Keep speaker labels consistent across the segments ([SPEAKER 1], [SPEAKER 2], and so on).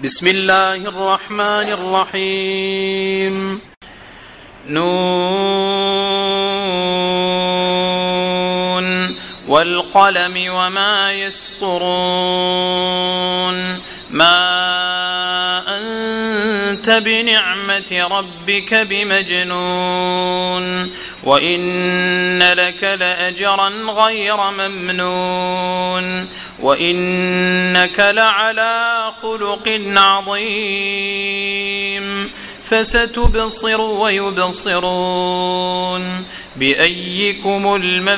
[SPEAKER 1] بسم الله الرحمن الرحيم. نون والقلم وما يسطرون ما أنت بنعمة ربك بمجنون وإن لك لأجرا غير ممنون وإنك لعلى خلق عظيم فستبصر ويبصرون بأيكم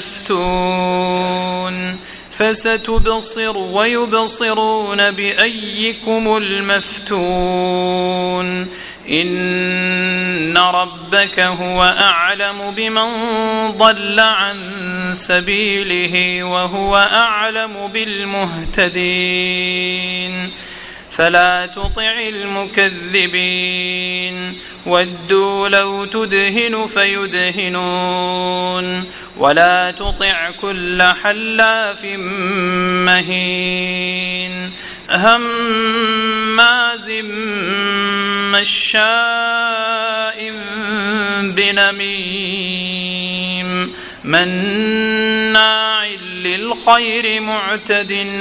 [SPEAKER 1] المفتون فستبصر ويبصرون بأيكم المفتون إن ربك هو أعلم بمن ضل عن سبيله وهو أعلم بالمهتدين فلا تطع المكذبين ودوا لو تدهن فيدهنون ولا تطع كل حلاف مهين هماز مشاء بنميم مناع للخير معتد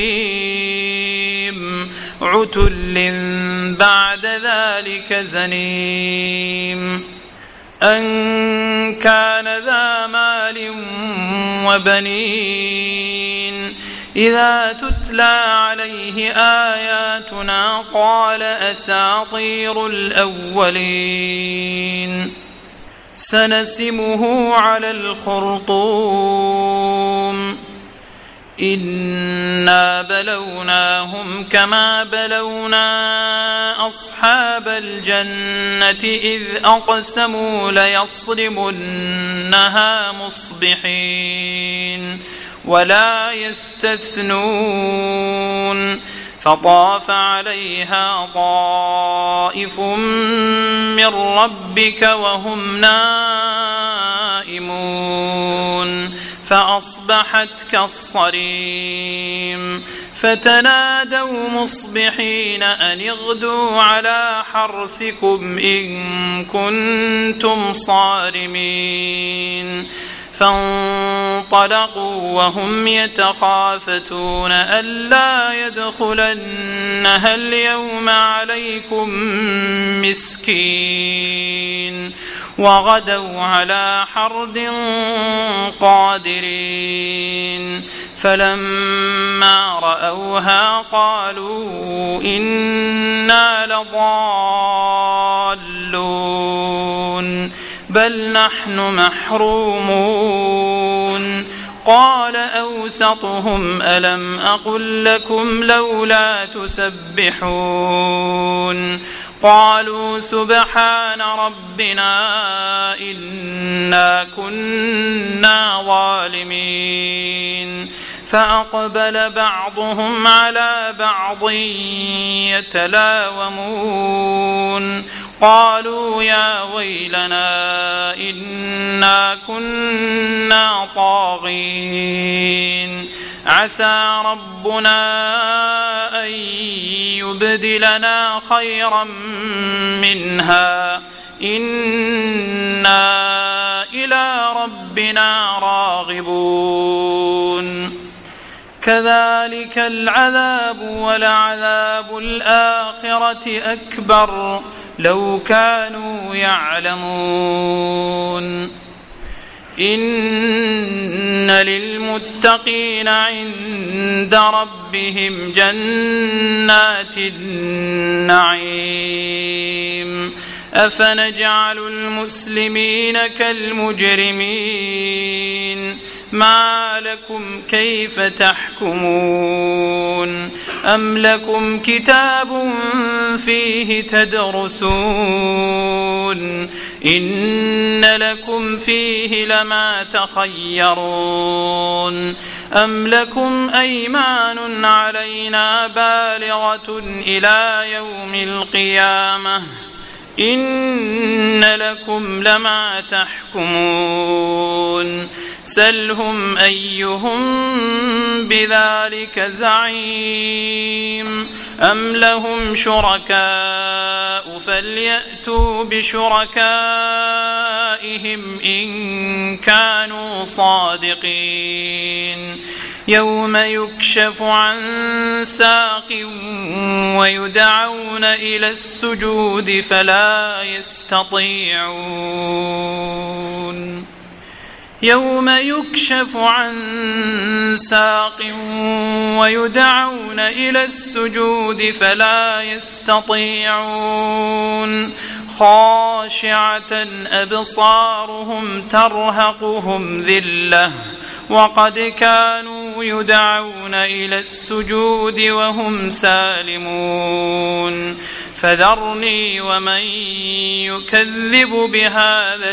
[SPEAKER 1] أثيم عتل بعد ذلك زنيم أن كان ذا مال وبنين إذا تتلى عليه آياتنا قال أساطير الأولين سنسمه على الخرطوم إنا بلوناهم كما بلونا أصحاب الجنة إذ أقسموا ليصرمنها مصبحين ولا يستثنون فطاف عليها طائف من ربك وهم نائمون فأصبحت كالصريم فتنادوا مصبحين أن اغدوا على حرثكم إن كنتم صارمين فانطلقوا وهم يتخافتون ألا يدخلنها اليوم عليكم مسكين وغدوا على حرد قادرين فلما رأوها قالوا إنا لضالون بل نحن محرومون قال أوسطهم ألم أقل لكم لولا تسبحون قالوا سبحان ربنا إنا كنا ظالمين فأقبل بعضهم على بعض يتلاومون قالوا يا ويلنا إنا كنا طاغين عسى ربنا أن يبدلنا خيرا منها إنا إلى ربنا راغبون كذلك العذاب ولعذاب الآخرة أكبر لو كانوا يعلمون إن للمتقين عند ربهم جنات النعيم أفنجعل المسلمين كالمجرمين ما لكم كيف تحكمون أم لكم كتاب فيه تدرسون إن لكم فيه لما تخيرون أم لكم أيمان علينا بالغة إلى يوم القيامة إن لكم لما تحكمون سلهم أيهم بذلك زعيم أم لهم شركاء فليأتوا بشركائهم إن كانوا صادقين يوم يكشف عن ساق ويدعون إلى السجود فلا يستطيعون يوم يكشف عن ساق ويدعون إلى السجود فلا يستطيعون خاشعة أبصارهم ترهقهم ذلة وقد كانوا يدعون إلى السجود وهم سالمون فذرني ومن يكذب بهذا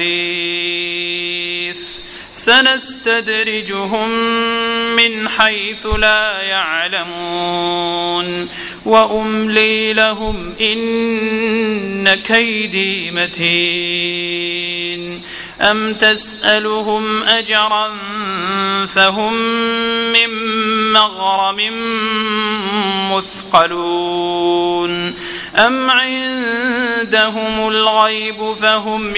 [SPEAKER 1] الحديث سنستدرجهم من حيث لا يعلمون وأملي لهم إن كيدي متين أم تسألهم أجرا فهم من مغرم مثقلون أم عندهم الغيب فهم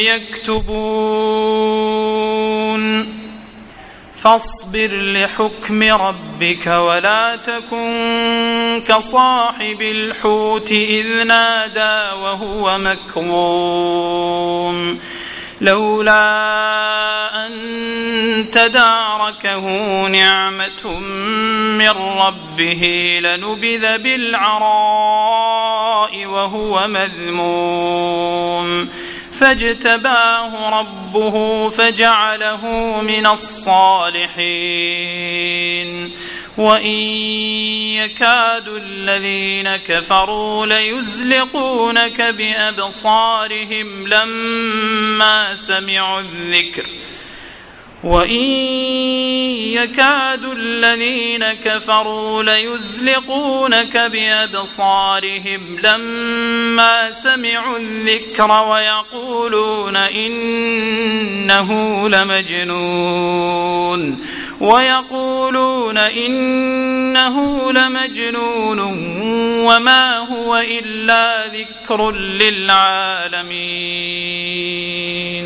[SPEAKER 1] يكتبون فاصبر لحكم ربك ولا تكن كصاحب الحوت إذ نادى وهو مكظوم لولا أن تداركه نعمة من ربه لنبذ بالعراء وهو مذموم فاجتباه ربه فجعله من الصالحين وإن يكاد الذين كفروا ليزلقونك بأبصارهم لما سمعوا الذكر وإن يكاد الذين كفروا ليزلقونك بأبصارهم لما سمعوا الذكر ويقولون إنه لمجنون وما هو إلا ذكر للعالمين